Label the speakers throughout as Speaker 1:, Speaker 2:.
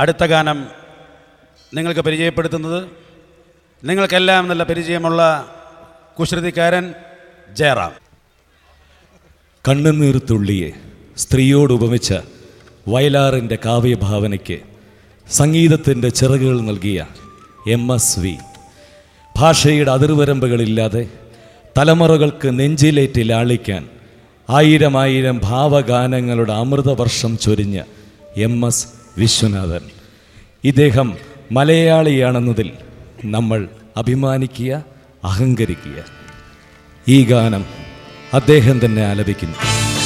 Speaker 1: അടുത്ത ഗാനം നിങ്ങൾക്ക് പരിചയപ്പെടുത്തുന്നത് നിങ്ങൾക്കെല്ലാം നല്ല പരിചയമുള്ള കുശ്രുതിക്കാരൻ ജയറാം.
Speaker 2: കണ്ണുനീർ തുള്ളിയെ സ്ത്രീയോട് ഉപമിച്ച വയലാറിൻ്റെ കാവ്യഭാവനയ്ക്ക് സംഗീതത്തിൻ്റെ ചിറകുകൾ നൽകിയ MSV ഭാഷയുടെ അതിർവരമ്പുകളില്ലാതെ തലമുറകൾക്ക് നെഞ്ചിലേറ്റി ലാളിക്കാൻ ആയിരം ഭാവഗാനങ്ങളുടെ അമൃതവർഷം ചൊരിഞ്ഞ MS വിശ്വനാഥൻ. ഇദ്ദേഹം മലയാളിയാണെന്നതിൽ നമ്മൾ അഭിമാനിക്കുക, അഹങ്കരിക്കുക. ഈ ഗാനം അദ്ദേഹം തന്നെ ആലപിക്കുന്നു.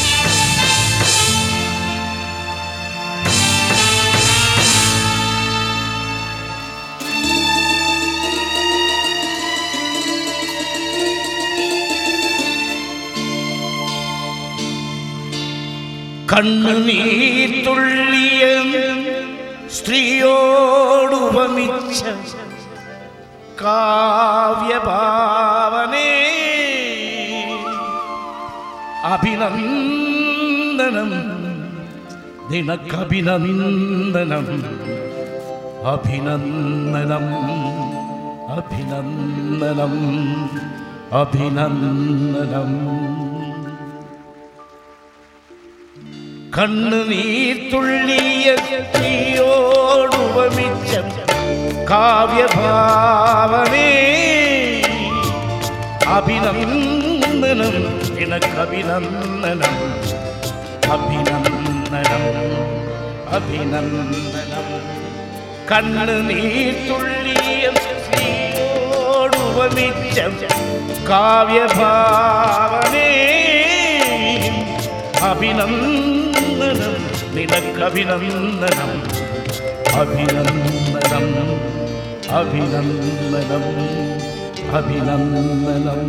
Speaker 3: കണ്ണുനീർത്തുള്ളിയ സ്ത്രീയോടുപമിച്ച കാവ്യഭാവനേ അഭിനന്ദനം, നിനക്കഭിനന്ദനം, അഭിനന്ദനം, അഭിനന്ദനം, അഭിനന്ദനം. കണ്ണുനീർത്തുള്ളിയ സ്ത്രീയോടുപമിച്ച കാവ്യഭാവനേ അഭിനന്ദനം, നിനക്കഭിനന്ദനം, അഭിനന്ദനം, അഭിനന്ദനം. കണ്ണുനീർത്തുള്ളിയ സ്ത്രീയോടുപമിച്ച കാവ്യഭാവനേ അഭിനന്ദനം, നിനക്കഭിനന്ദനം, അഭിനന്ദനം, അഭിനന്ദനം, അഭിനന്ദനം.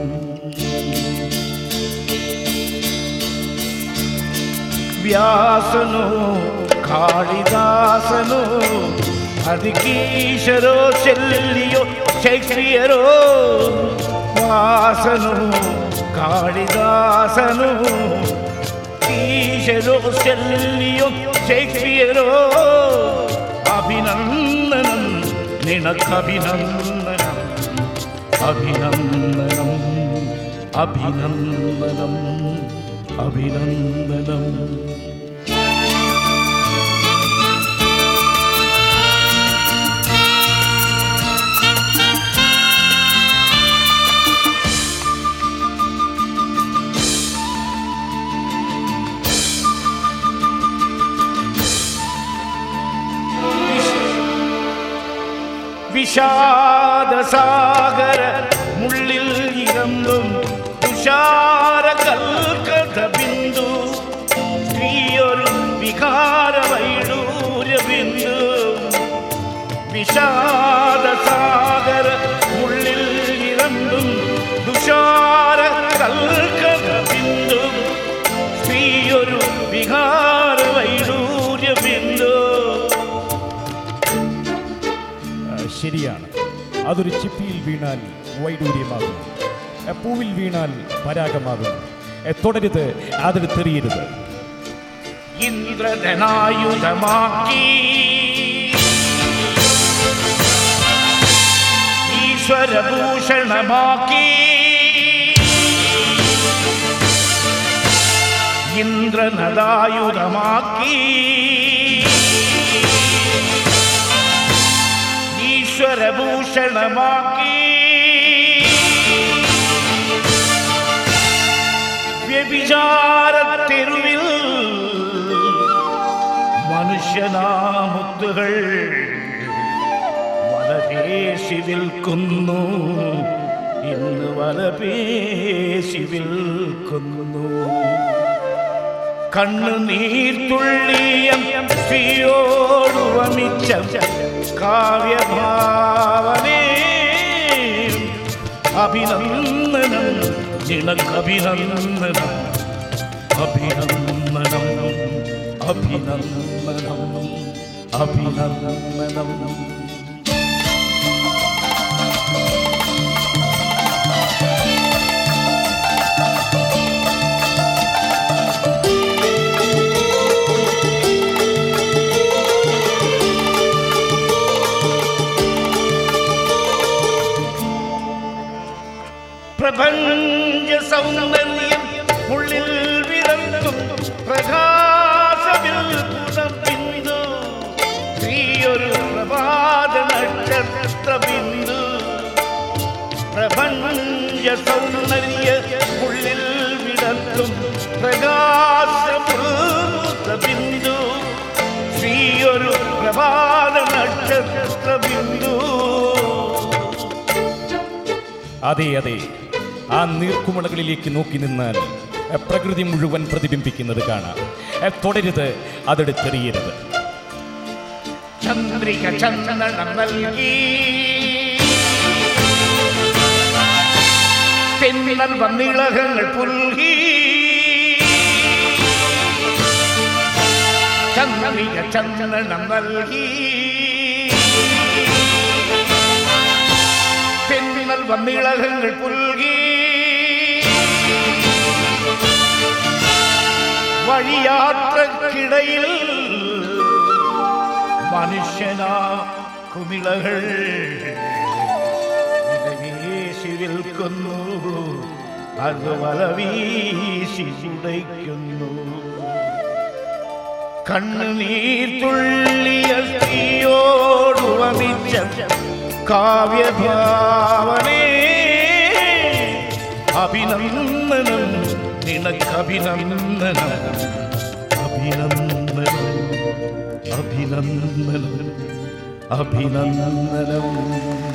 Speaker 3: വ്യാസനോ കാളിദാസനോ അതികീശരോ ശല്യോ ഷേക്സ്പിയരോ, വാസനോ കാളിദാസനോ ഈശരോ ശല്യോ ഷേക്സ്പിയരോ, അഭിനന്ദനം, നിനക്കഭിനന്ദനം, അഭിനന്ദനം, അഭിനന്ദനം, അഭിനന്ദനം. വിഷാദസാഗര മുള്ളിൽ ഇരമ്പും തുഷാര കൽക്കഥ ബിന്ദു, സ്ത്രീയൊരു വികാര വൈഡൂര്യ ബിന്ദു. വിഷാദസാഗര മുള്ളിൽ ഇരമ്പും തുഷാര കൽക്കഥ ബിന്ദു, സ്ത്രീയൊരു വികാര വൈഡൂര്യ ബിന്ദു.
Speaker 4: ശരിയാണ്, അതൊരു ചിപ്പിയിൽ വീണാൽ വൈഡൂര്യമാകും, പൂവിൽ വീണാൽ പരാഗമാകും. തുടരുത്, അതിൽ തെറിയരുത്.
Speaker 3: ഇന്ദ്രധനായുധമാക്കി ഈശ്വരഭൂഷണമാക്കി, ഇന്ദ്രനദായുധമാക്കി ഈശ്വരഭൂഷണമാക്കി, വ്യഭിചാരത്തെരുവിൽ മനുഷ്യനാമുത്തുകൾ വലപേശി വിൽക്കുന്നു, ഇന്ന് വലപേശി വിൽക്കുന്നു. കണ്ണുനീർത്തുള്ളിയ സ്ത്രീയോടുപമിച്ച കാവ്യഭാവനേ അഭിനന്ദനം, നിനക്കഭിനന്ദനം, അഭിനന്ദനം, അഭിനന്ദനം, അഭിനന്ദനം. പ്രപഞ്ച സൗന്ദര്യം ഉള്ളിൽ വിളർത്തും പ്രകാശമിൽ ബിന്ദു സ്ത്രീയൊരു പ്രഭാത നക്ഷത്ര ബിന്ദു പ്രപഞ്ച സൗന്ദര്യ ഉള്ളിൽ വിളർത്തും പ്രകാശമൂർത്ത ബിന്ദു സ്ത്രീയൊരു പ്രഭാത നക്ഷത്ര ബിന്ദു.
Speaker 4: അതെ അതെ, ആ നീർക്കുമളകളിലേക്ക് നോക്കി നിന്നാൽ പ്രകൃതി മുഴുവൻ പ്രതിബിംബിക്കുന്നത് കാണാം. തുടരുത്, അതെടുത്തെറിയരുത്.
Speaker 3: ചന്ദ്രിക ചന്ദനം നൽകി തെന്നൽ വന്നിളകങ്ങൾ പുൽകി ചന്ദ്രിക ചന്ദനം നൽകി തെന്നൽ വന്നിളകങ്ങൾ പുൽകി വഴിയാത്രക്കിടയിൽ മനുഷ്യനാ കുമിളകൾ വീശി വിൽക്കുന്നു, അത് വല വീശി ഉടയ്ക്കുന്നു. കണ്ണുനീർ തുള്ളിയ സ്ത്രീയോടുവമിച്ച കാവ്യഭാവനേ അഭിനന്ദനം, നിനക്കഭിനന്ദനം, അഭിനന്ദനം, അഭിനന്ദനം, അഭിനന്ദനം.